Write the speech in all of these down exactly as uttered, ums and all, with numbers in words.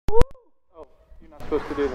Oh, you're not supposed to do this.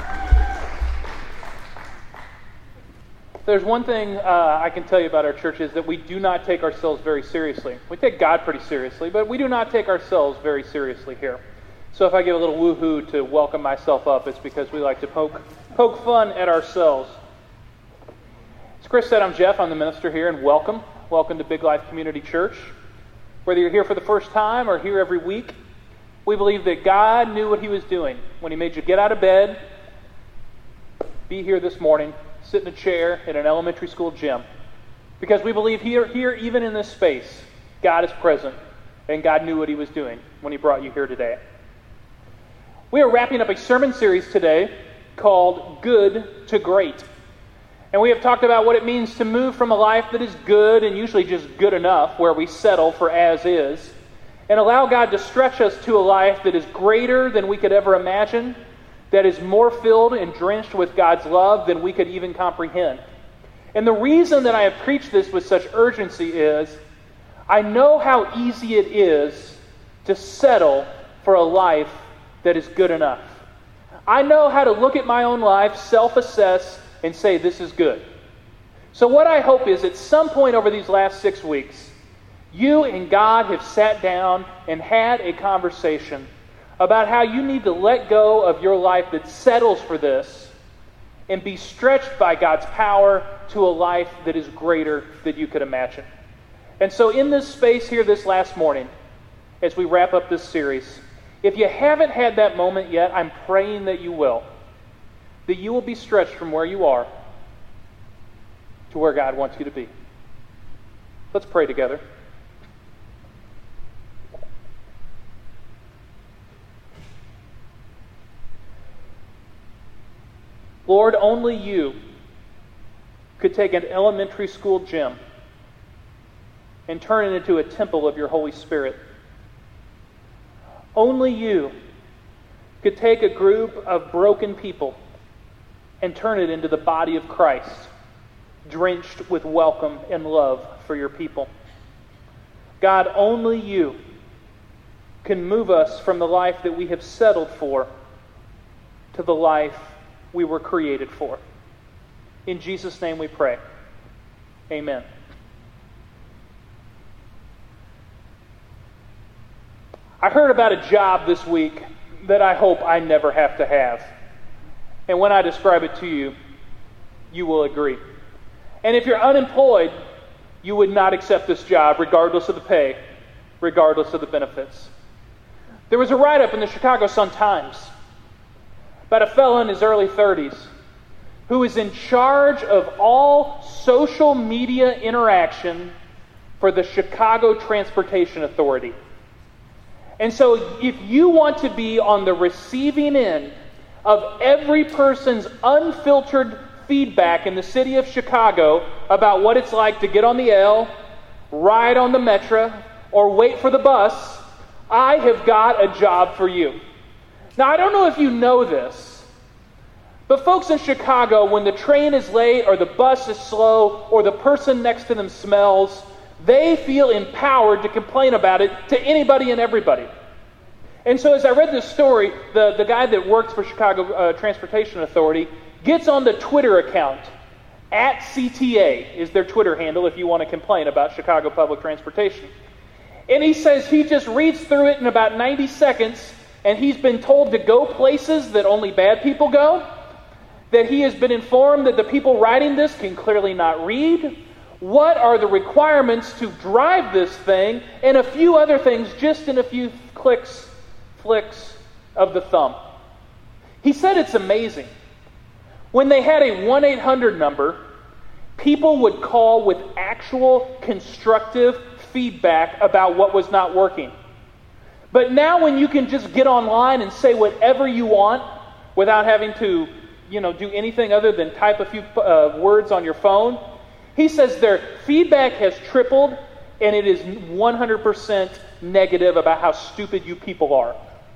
There's one thing uh, I can tell you about our church is that we do not take ourselves very seriously. We take God pretty seriously, but we do not take ourselves very seriously here. So if I give a little woohoo to welcome myself up, it's because we like to poke poke fun at ourselves. As Chris said, I'm Jeff. I'm the minister here, and welcome. Welcome to Big Life Community Church. Whether you're here for the first time or here every week, we believe that God knew what He was doing when He made you get out of bed, be here this morning, sit in a chair in an elementary school gym. Because we believe here, here, even in this space, God is present, and God knew what He was doing when He brought you here today. We are wrapping up a sermon series today called Good to Great. And we have talked about what it means to move from a life that is good and usually just good enough, where we settle for as is, and allow God to stretch us to a life that is greater than we could ever imagine, that is more filled and drenched with God's love than we could even comprehend. And the reason that I have preached this with such urgency is I know how easy it is to settle for a life that is good enough. I know how to look at my own life, self-assess, and say this is good. So what I hope is at some point over these last six weeks, you and God have sat down and had a conversation about how you need to let go of your life that settles for this and be stretched by God's power to a life that is greater than you could imagine. And so in this space here this last morning, as we wrap up this series, if you haven't had that moment yet, I'm praying that you will. That you will be stretched from where you are to where God wants you to be. Let's pray together. Lord, only you could take an elementary school gym and turn it into a temple of your Holy Spirit. Only you could take a group of broken people and turn it into the body of Christ, drenched with welcome and love for your people. God, only you can move us from the life that we have settled for to the life we were created for. In Jesus' name we pray. Amen. I heard about a job this week that I hope I never have to have. And when I describe it to you, you will agree. And if you're unemployed, you would not accept this job regardless of the pay, regardless of the benefits. There was a write-up in the Chicago Sun-Times about a fellow in his early thirties who is in charge of all social media interaction for the Chicago Transportation Authority. And so if you want to be on the receiving end of every person's unfiltered feedback in the city of Chicago about what it's like to get on the L, ride on the Metro, or wait for the bus, I have got a job for you. Now, I don't know if you know this, but folks in Chicago, when the train is late or the bus is slow or the person next to them smells, they feel empowered to complain about it to anybody and everybody. And so as I read this story, the, the guy that works for Chicago uh, Transportation Authority gets on the Twitter account. At C T A is their Twitter handle if you want to complain about Chicago Public Transportation. And he says he just reads through it in about ninety seconds, and he's been told to go places that only bad people go, that he has been informed that the people writing this can clearly not read, what are the requirements to drive this thing, and a few other things just in a few clicks, flicks of the thumb. He said it's amazing. When they had a one eight hundred number, people would call with actual constructive feedback about what was not working. But now when you can just get online and say whatever you want without having to, you know, do anything other than type a few uh, words on your phone, he says their feedback has tripled and it is one hundred percent negative about how stupid you people are.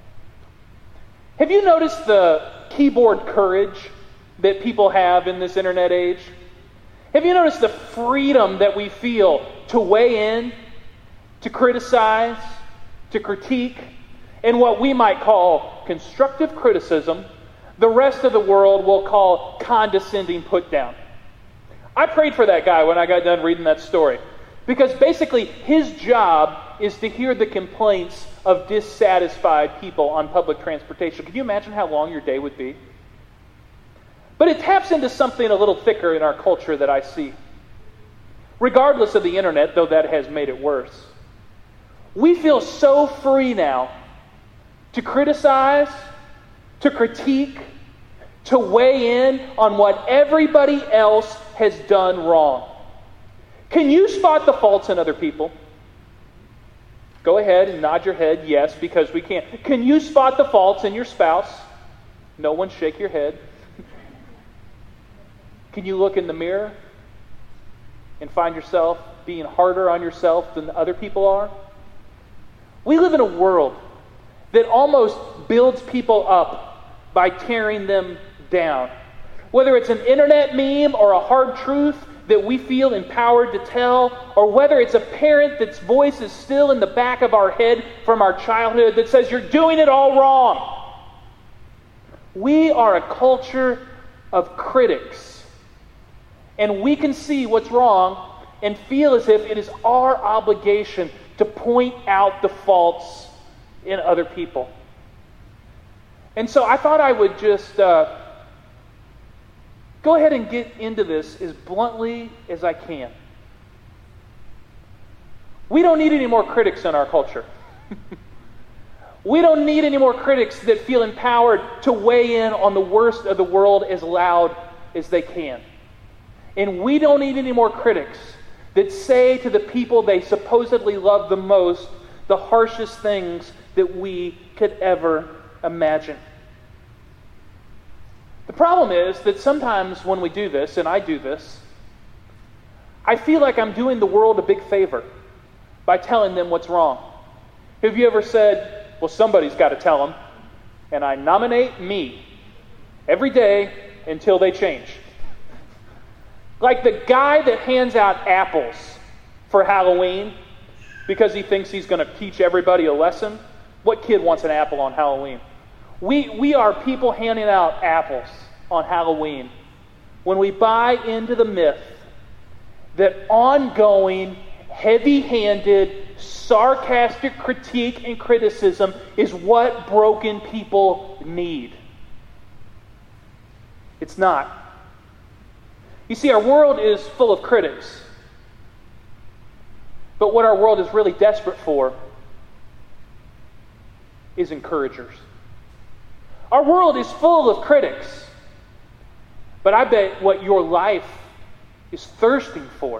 Have you noticed the keyboard courage that people have in this internet age? Have you noticed the freedom that we feel to weigh in, to criticize, to critique, and what we might call constructive criticism, the rest of the world will call condescending put down. I prayed for that guy when I got done reading that story, because basically his job is to hear the complaints of dissatisfied people on public transportation. Can you imagine how long your day would be? But it taps into something a little thicker in our culture that I see. Regardless of the internet, though that has made it worse, we feel so free now to criticize, to critique, to weigh in on what everybody else has done wrong. Can you spot the faults in other people? Go ahead and nod your head, yes, because we can. Can you spot the faults in your spouse? No one shake your head. Can you look in the mirror and find yourself being harder on yourself than other people are? We live in a world that almost builds people up by tearing them down. Whether it's an internet meme or a hard truth that we feel empowered to tell, or whether it's a parent that's voice is still in the back of our head from our childhood that says, you're doing it all wrong. We are a culture of critics. And we can see what's wrong and feel as if it is our obligation to point out the faults in other people. And so I thought I would just uh, go ahead and get into this as bluntly as I can. We don't need any more critics in our culture. We don't need any more critics that feel empowered to weigh in on the worst of the world as loud as they can. And we don't need any more critics that say to the people they supposedly love the most the harshest things that we could ever imagine. The problem is that sometimes when we do this, and I do this, I feel like I'm doing the world a big favor by telling them what's wrong. Have you ever said, well, somebody's got to tell them, and I nominate me every day until they change? Like the guy that hands out apples for Halloween because he thinks he's going to teach everybody a lesson. What kid wants an apple on Halloween? We we are people handing out apples on Halloween when we buy into the myth that ongoing, heavy-handed, sarcastic critique and criticism is what broken people need. It's not. You see, our world is full of critics. But what our world is really desperate for is encouragers. Our world is full of critics. But I bet what your life is thirsting for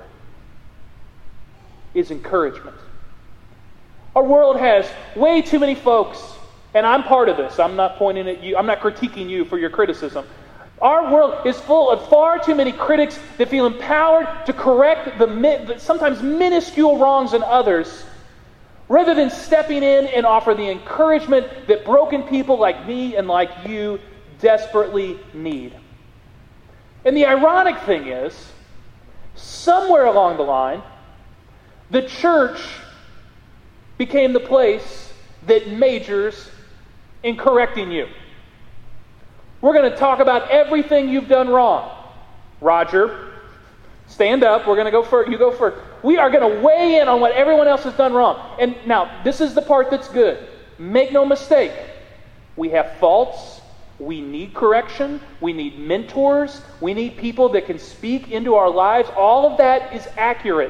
is encouragement. Our world has way too many folks, and I'm part of this. I'm not pointing at you. I'm not critiquing you for your criticism. Our world is full of far too many critics that feel empowered to correct the, the sometimes minuscule wrongs in others, rather than stepping in and offer the encouragement that broken people like me and like you desperately need. And the ironic thing is, somewhere along the line, the church became the place that majors in correcting you. We're going to talk about everything you've done wrong. Roger, stand up. We're going to go first. You go first. We are going to weigh in on what everyone else has done wrong. And now, this is the part that's good. Make no mistake. We have faults. We need correction. We need mentors. We need people that can speak into our lives. All of that is accurate.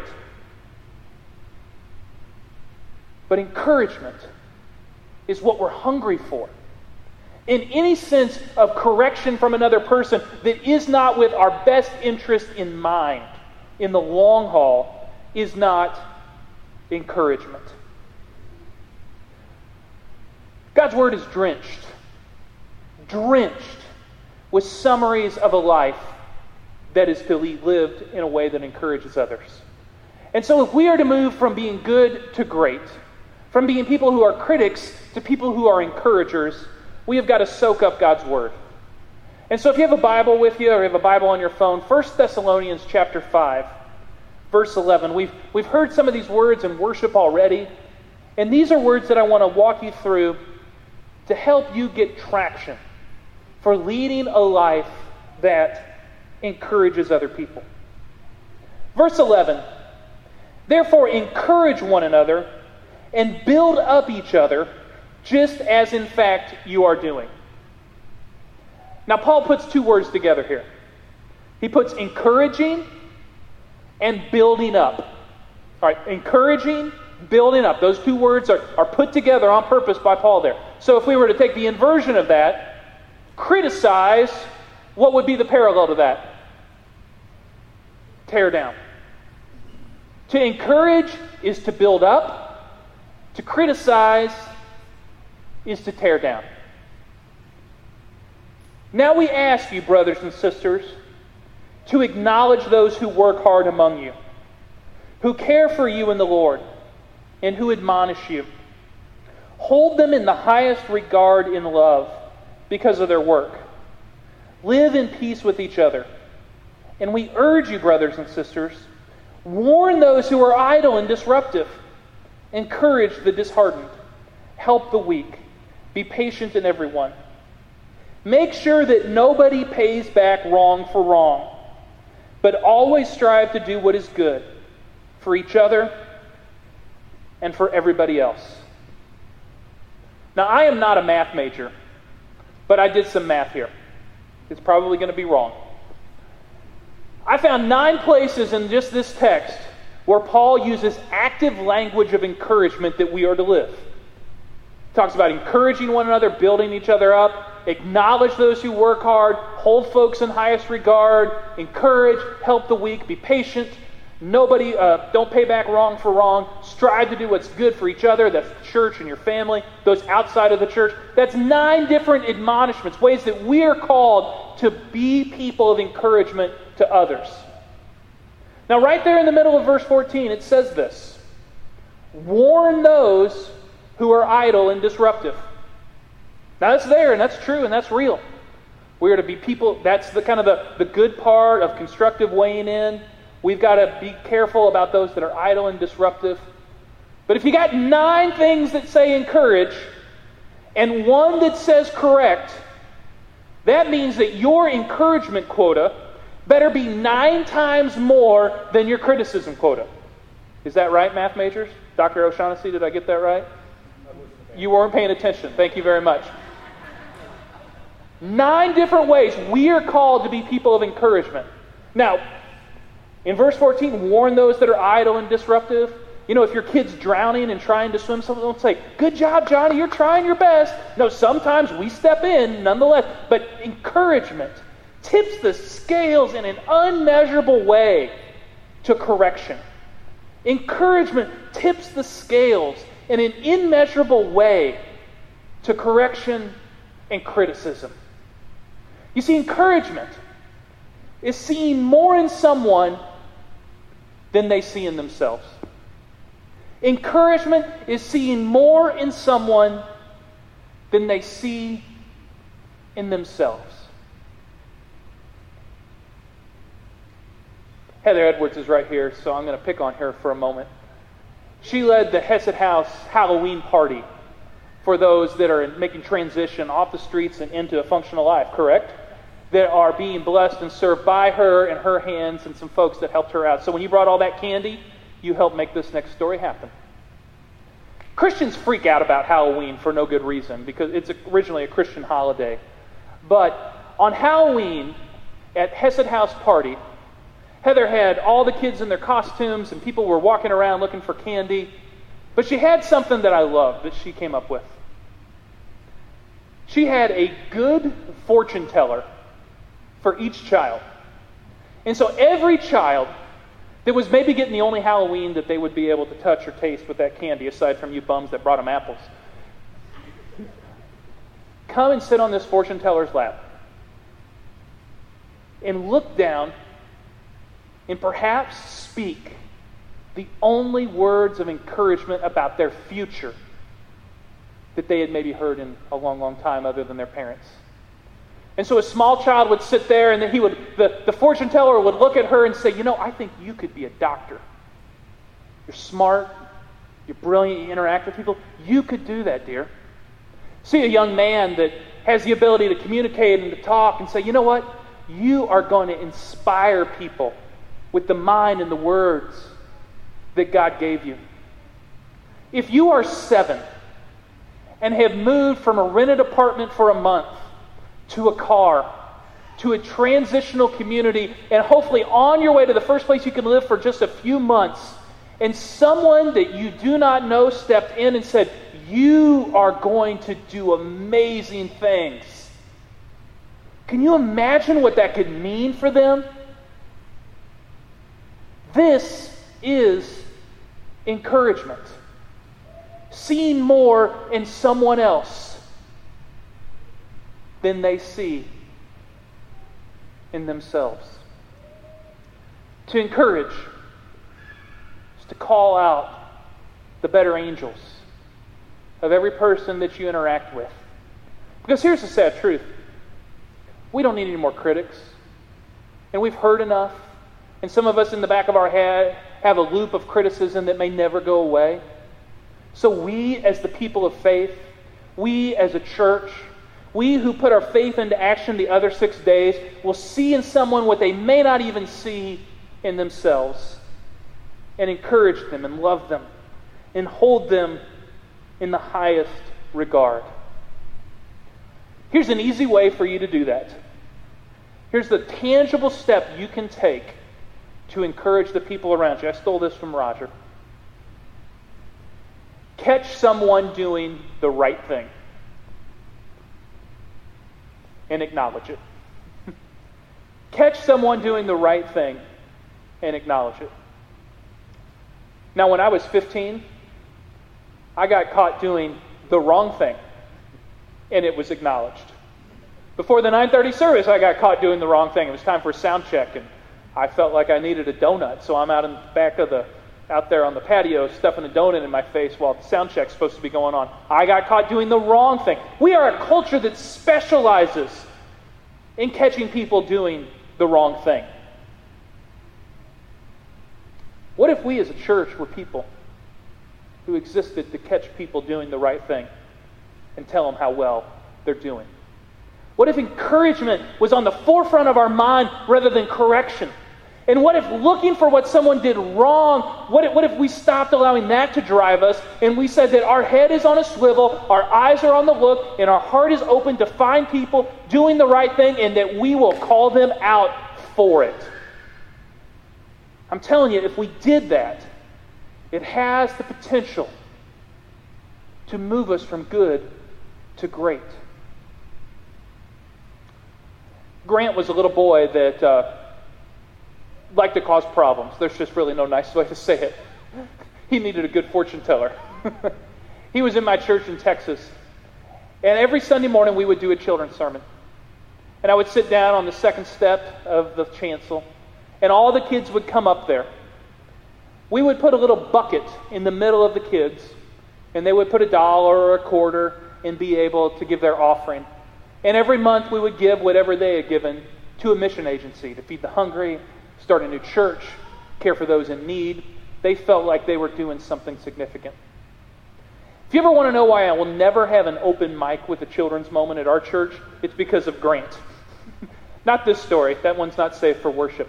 But encouragement is what we're hungry for. In any sense of correction from another person that is not with our best interest in mind, in the long haul, is not encouragement. God's Word is drenched, drenched with summaries of a life that is to be lived in a way that encourages others. And so if we are to move from being good to great, from being people who are critics to people who are encouragers, we have got to soak up God's Word. And so if you have a Bible with you or you have a Bible on your phone, First Thessalonians chapter five, verse eleven. We've, we've heard some of these words in worship already. And these are words that I want to walk you through to help you get traction for leading a life that encourages other people. Verse eleven, therefore encourage one another and build up each other, just as in fact you are doing. Now Paul puts two words together here. He puts encouraging and building up. All right, encouraging, building up. Those two words are, are put together on purpose by Paul there. So if we were to take the inversion of that, criticize, what would be the parallel to that? Tear down. To encourage is to build up. To criticize is to tear down. Now we ask you, brothers and sisters, to acknowledge those who work hard among you, who care for you in the Lord, and who admonish you. Hold them in the highest regard in love because of their work. Live in peace with each other. And we urge you, brothers and sisters, warn those who are idle and disruptive. Encourage the disheartened. Help the weak. Be patient in everyone. Make sure that nobody pays back wrong for wrong, but always strive to do what is good for each other and for everybody else. Now, I am not a math major, but I did some math here. It's probably going to be wrong. I found nine places in just this text where Paul uses active language of encouragement that we are to live. He talks about encouraging one another, building each other up, acknowledge those who work hard, hold folks in highest regard, encourage, help the weak, be patient, nobody, uh, don't pay back wrong for wrong, strive to do what's good for each other, that's the church and your family, those outside of the church. That's nine different admonishments, ways that we are called to be people of encouragement to others. Now right there in the middle of verse fourteen, it says this: warn those who are idle and disruptive. Now that's there, and that's true, and that's real. We are to be people, that's the kind of the, the good part of constructive weighing in. We've got to be careful about those that are idle and disruptive. But if you got nine things that say encourage, and one that says correct, that means that your encouragement quota better be nine times more than your criticism quota. Is that right, math majors? Doctor O'Shaughnessy, did I get that right? You weren't paying attention. Thank you very much. Nine different ways we are called to be people of encouragement. Now, in verse fourteen, warn those that are idle and disruptive. You know, if your kid's drowning and trying to swim, someone don't say, good job, Johnny, you're trying your best. No, sometimes we step in nonetheless. But encouragement tips the scales in an unmeasurable way to correction. Encouragement tips the scales in an immeasurable way to correction and criticism. You see, encouragement is seeing more in someone than they see in themselves. Encouragement is seeing more in someone than they see in themselves. Heather Edwards is right here, so I'm going to pick on her for a moment. She led the Hesed House Halloween party for those that are making transition off the streets and into a functional life, correct? That are being blessed and served by her and her hands and some folks that helped her out. So when you brought all that candy, you helped make this next story happen. Christians freak out about Halloween for no good reason because it's originally a Christian holiday. But on Halloween, at Hesed House party, Heather had all the kids in their costumes and people were walking around looking for candy. But she had something that I loved that she came up with. She had a good fortune teller for each child. And so every child that was maybe getting the only Halloween that they would be able to touch or taste with that candy, aside from you bums that brought them apples, come and sit on this fortune teller's lap and look down and perhaps speak the only words of encouragement about their future that they had maybe heard in a long, long time other than their parents. And so a small child would sit there and then he would, the, the fortune teller would look at her and say, you know, I think you could be a doctor. You're smart, you're brilliant, you interact with people. You could do that, dear. See a young man that has the ability to communicate and to talk and say, you know what? You are going to inspire people with the mind and the words that God gave you. If you are seven and have moved from a rented apartment for a month to a car, to a transitional community, and hopefully on your way to the first place you can live for just a few months, and someone that you do not know stepped in and said, you are going to do amazing things. Can you imagine what that could mean for them? This is encouragement. Seeing more in someone else than they see in themselves. To encourage is to call out the better angels of every person that you interact with. Because here's the sad truth. We don't need any more critics. And we've heard enough. And some of us in the back of our head have a loop of criticism that may never go away. So we as the people of faith, we as a church, we who put our faith into action the other six days will see in someone what they may not even see in themselves, and encourage them and love them and hold them in the highest regard. Here's an easy way for you to do that. Here's the tangible step you can take to encourage the people around you. I stole this from Roger. Catch someone doing the right thing and acknowledge it. Catch someone doing the right thing and acknowledge it. Now, when I was fifteen, I got caught doing the wrong thing, and it was acknowledged. Before the nine thirty service, I got caught doing the wrong thing. It was time for a sound check, and I felt like I needed a donut, so I'm out in the back of the, out there on the patio, stuffing a donut in my face while the sound check's supposed to be going on. I got caught doing the wrong thing. We are a culture that specializes in catching people doing the wrong thing. What if we as a church were people who existed to catch people doing the right thing and tell them how well they're doing? What if encouragement was on the forefront of our mind rather than correction? And what if looking for what someone did wrong, what if, what if we stopped allowing that to drive us, and we said that our head is on a swivel, our eyes are on the look, and our heart is open to find people doing the right thing, and that we will call them out for it? I'm telling you, if we did that, it has the potential to move us from good to great. Grant was a little boy that uh, liked to cause problems. There's just really no nice way to say it. He needed a good fortune teller. He was in my church in Texas. And every Sunday morning we would do a children's sermon. And I would sit down on the second step of the chancel, and all the kids would come up there. We would put a little bucket in the middle of the kids, and they would put a dollar or a quarter and be able to give their offering. And every month we would give whatever they had given to a mission agency to feed the hungry, start a new church, care for those in need. They felt like they were doing something significant. If you ever want to know why I will never have an open mic with a children's moment at our church, it's because of Grant. Not this story. That one's not safe for worship.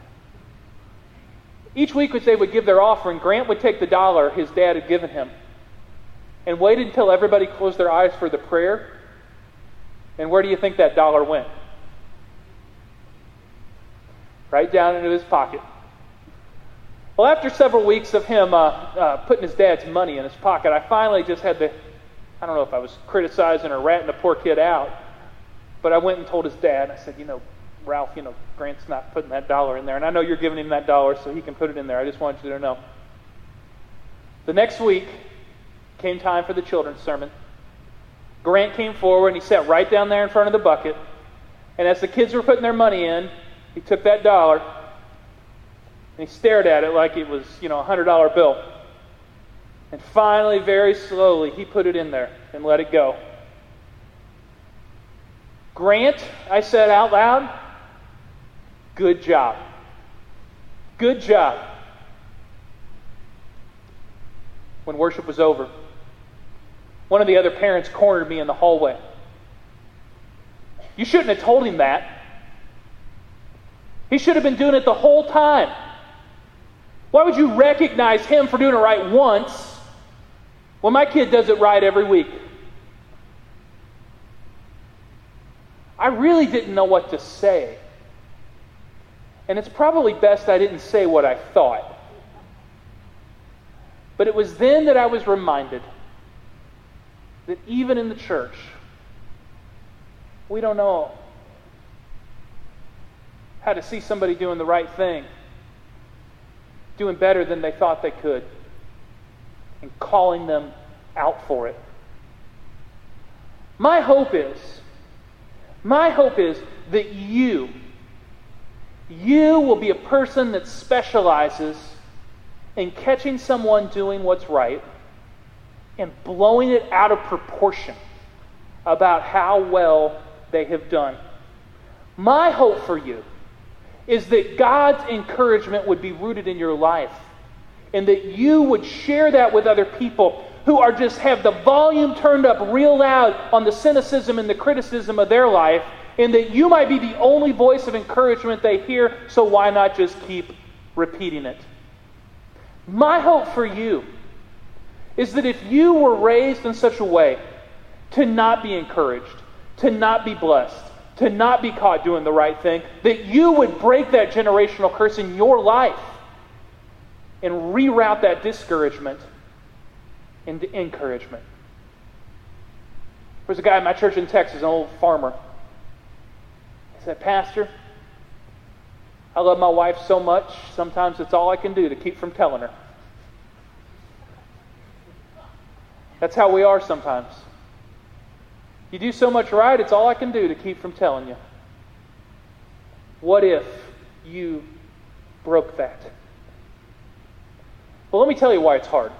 Each week as they would give their offering, Grant would take the dollar his dad had given him and wait until everybody closed their eyes for the prayer. And where do you think that dollar went? Right down into his pocket. Well, after several weeks of him uh, uh, putting his dad's money in his pocket, I finally just had to, I don't know if I was criticizing or ratting the poor kid out, but I went and told his dad. I said, you know, Ralph, you know, Grant's not putting that dollar in there, and I know you're giving him that dollar so he can put it in there. I just wanted you to know. The next week came time for the children's sermon. Grant came forward and he sat right down there in front of the bucket, and as the kids were putting their money in, he took that dollar and he stared at it like it was, you know, a hundred dollar bill. And finally, very slowly, he put it in there and let it go. Grant, I said out loud, good job. Good job. When worship was over, One of the other parents cornered me in the hallway. You shouldn't have told him that. He should have been doing it the whole time. Why would you recognize him for doing it right once when my kid does it right every week? I really didn't know what to say. And it's probably best I didn't say what I thought. But it was then that I was reminded that even in the church, we don't know how to see somebody doing the right thing, doing better than they thought they could, and calling them out for it. My hope is, my hope is that you, you will be a person that specializes in catching someone doing what's right and blowing it out of proportion about how well they have done. My hope for you is that God's encouragement would be rooted in your life, and that you would share that with other people who are just have the volume turned up real loud on the cynicism and the criticism of their life, and that you might be the only voice of encouragement they hear, so why not just keep repeating it? My hope for you is that if you were raised in such a way to not be encouraged, to not be blessed, to not be caught doing the right thing, that you would break that generational curse in your life and reroute that discouragement into encouragement. There's a guy in my church in Texas, an old farmer. He said, "Pastor, I love my wife so much, sometimes it's all I can do to keep from telling her." That's how we are sometimes. You do so much right, it's all I can do to keep from telling you. What if you broke that? Well, let me tell you why it's hard.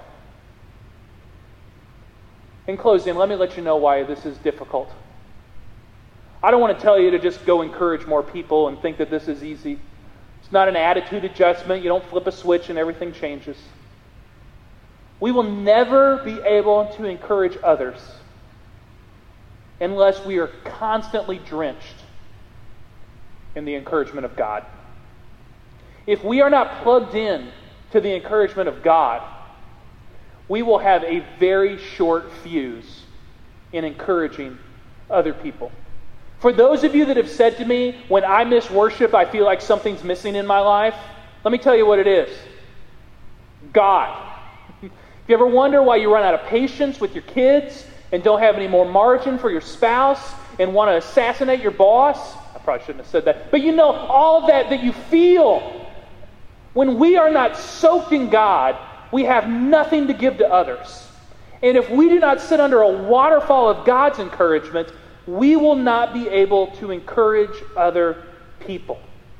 In closing, let me let you know why this is difficult. I don't want to tell you to just go encourage more people and think that this is easy. It's not an attitude adjustment. You don't flip a switch and everything changes. We will never be able to encourage others unless we are constantly drenched in the encouragement of God. If we are not plugged in to the encouragement of God, we will have a very short fuse in encouraging other people. For those of you that have said to me, when I miss worship, I feel like something's missing in my life, let me tell you what it is. God. If you ever wonder why you run out of patience with your kids and don't have any more margin for your spouse and want to assassinate your boss, I probably shouldn't have said that, but you know, all of that that you feel, when we are not soaked in God, we have nothing to give to others. And if we do not sit under a waterfall of God's encouragement, we will not be able to encourage other people.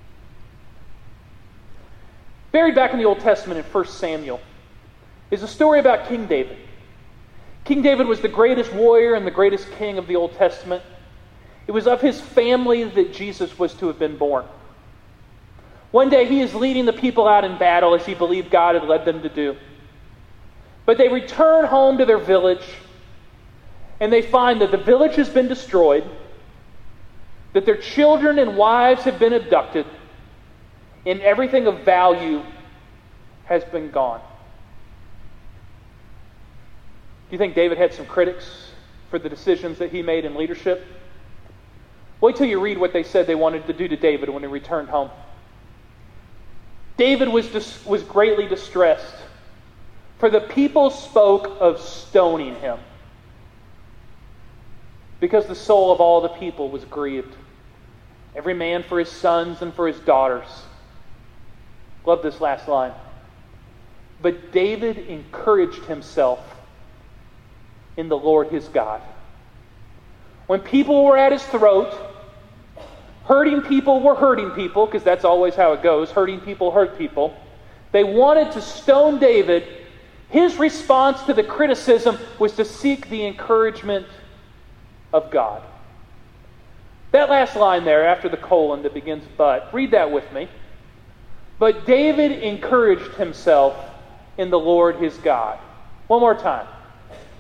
Buried back in the Old Testament in First Samuel is a story about King David. King David was the greatest warrior and the greatest king of the Old Testament. It was of his family that Jesus was to have been born. One day he is leading the people out in battle as he believed God had led them to do. But they return home to their village and they find that the village has been destroyed, that their children and wives have been abducted, and everything of value has been gone. Do you think David had some critics for the decisions that he made in leadership? Wait till you read what they said they wanted to do to David when he returned home. David was, dis- was greatly distressed, for the people spoke of stoning him, because the soul of all the people was grieved, every man for his sons and for his daughters. Love this last line. But David encouraged himself in the Lord his God. When people were at his throat, hurting people were hurting people, because that's always how it goes. Hurting people hurt people. They wanted to stone David. His response to the criticism was to seek the encouragement of God. That last line there after the colon that begins but, read that with me. But David encouraged himself in the Lord his God. One more time.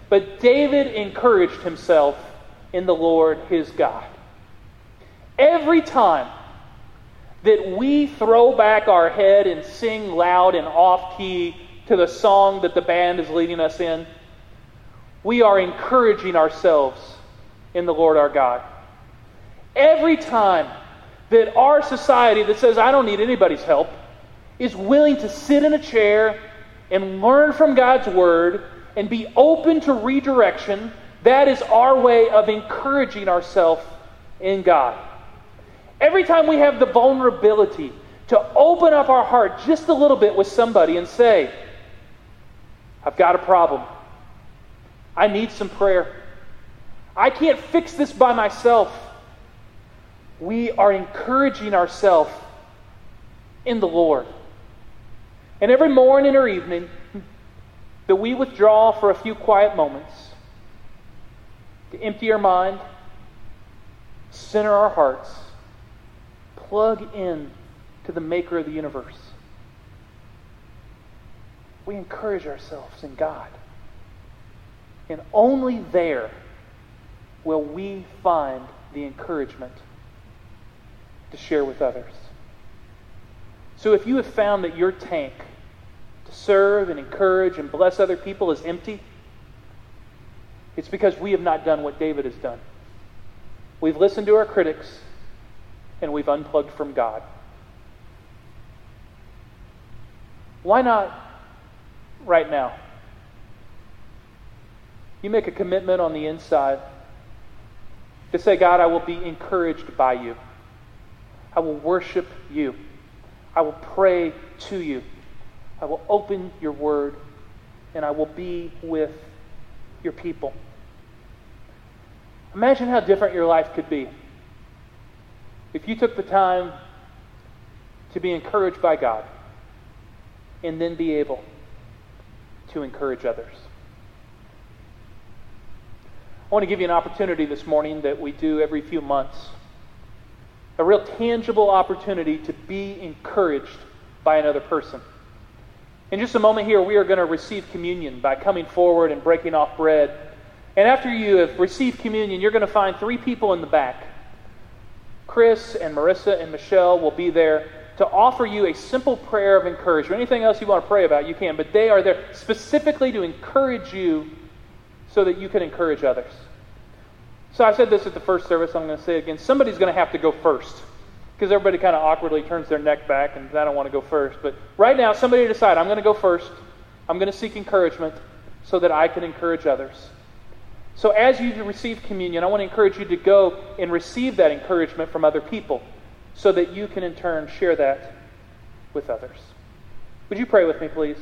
But David encouraged himself in the Lord his God. Every time that we throw back our head and sing loud and off-key to the song that the band is leading us in, we are encouraging ourselves in the Lord our God. Every time that our society that says, I don't need anybody's help, is willing to sit in a chair and learn from God's Word and be open to redirection, that is our way of encouraging ourselves in God. Every time we have the vulnerability to open up our heart just a little bit with somebody and say, I've got a problem. I need some prayer. I can't fix this by myself. We are encouraging ourselves in the Lord. And every morning or evening that we withdraw for a few quiet moments to empty our mind, center our hearts, plug in to the Maker of the universe, we encourage ourselves in God. And only there will we find the encouragement to share with others. So if you have found that your tank to serve and encourage and bless other people is empty, it's because we have not done what David has done. We've listened to our critics and we've unplugged from God. Why not right now? You make a commitment on the inside to say, God, I will be encouraged by you. I will worship you. I will pray to you. I will open your word, and I will be with your people. Imagine how different your life could be if you took the time to be encouraged by God and then be able to encourage others. I want to give you an opportunity this morning that we do every few months. A real tangible opportunity to be encouraged by another person. In just a moment here, we are going to receive communion by coming forward and breaking off bread. And after you have received communion, you're going to find three people in the back. Chris and Marissa and Michelle will be there to offer you a simple prayer of encouragement. Anything else you want to pray about, you can. But they are there specifically to encourage you so that you can encourage others. So I said this at the first service, I'm going to say it again. Somebody's going to have to go first. Because everybody kind of awkwardly turns their neck back and I don't want to go first. But right now, somebody decide, I'm going to go first. I'm going to seek encouragement so that I can encourage others. So as you receive communion, I want to encourage you to go and receive that encouragement from other people so that you can in turn share that with others. Would you pray with me, please?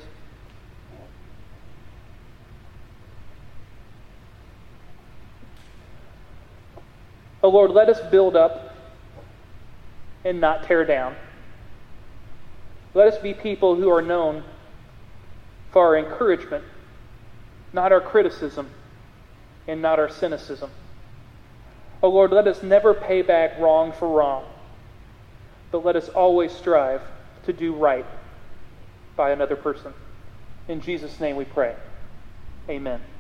Oh Lord, let us build up and not tear down. Let us be people who are known for our encouragement, not our criticism, and not our cynicism. Oh Lord, let us never pay back wrong for wrong, but let us always strive to do right by another person. In Jesus' name we pray. Amen.